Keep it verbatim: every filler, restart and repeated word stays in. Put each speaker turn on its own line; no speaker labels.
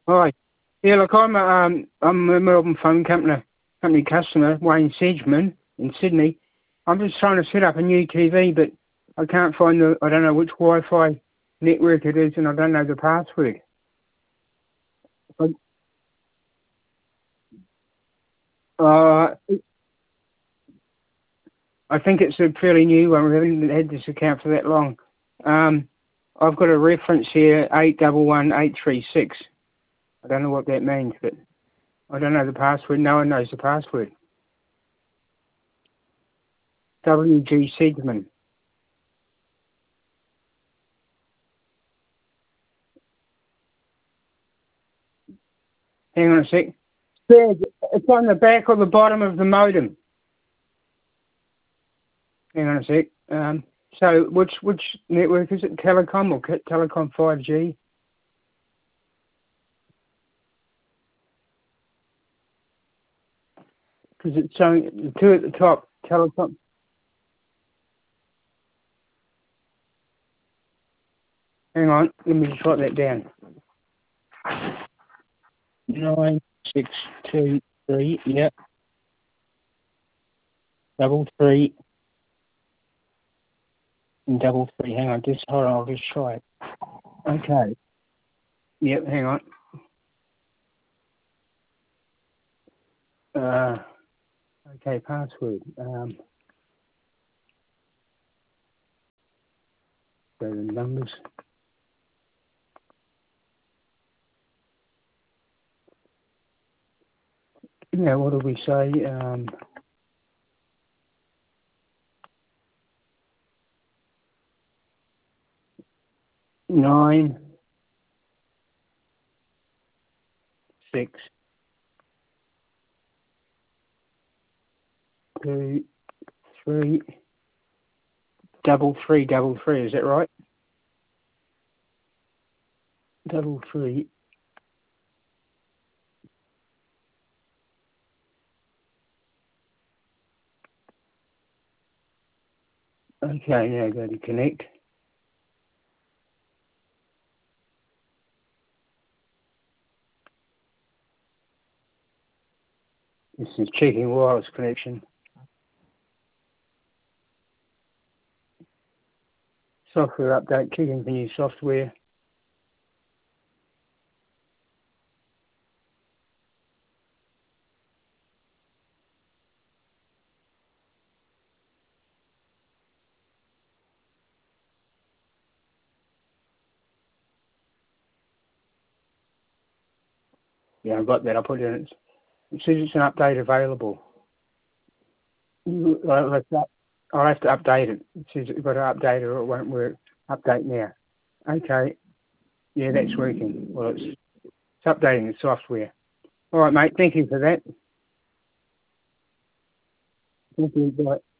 Hi. Yeah, look, I'm a, um, I'm a Melbourne phone company company customer, Wayne Sedgman in Sydney. I'm just trying to set up a new T V, but I can't find the, I don't know which Wi-Fi network it is, and I don't know the password. But, uh, I think it's a fairly new one. We haven't had this account for that long. Um, I've got a reference here, eight one one eight three six. I don't know what that means, but I don't know the password. No one knows the password. W G Sedgman. Hang on a sec. Yeah, it's on the back or the bottom of the modem. Hang on a sec. Um, so which which network is it? Telecom or Telecom five G? Because it's showing the two at the top. Telecom. Hang on, let me just write that down. Nine six two three. Yep. Double three and double three. Hang on, just hold on. I'll just try it. Okay. Yep. Hang on. Uh. Okay. Password. Um. So the numbers. Yeah. What do we say? Um. Nine six two three double three double three. Is that right? Double three. Okay. Now go to connect. This is checking wireless connection. Software update. Checking for new software. Yeah, I've got that. I put it in. It says it's an update available. I'll have to, I'll have to update it. It says you've got to update it or it won't work. Update now. Okay. Yeah, that's working. Well, it's, it's updating the software. All right, mate. Thank you for that. Thank you. Bye.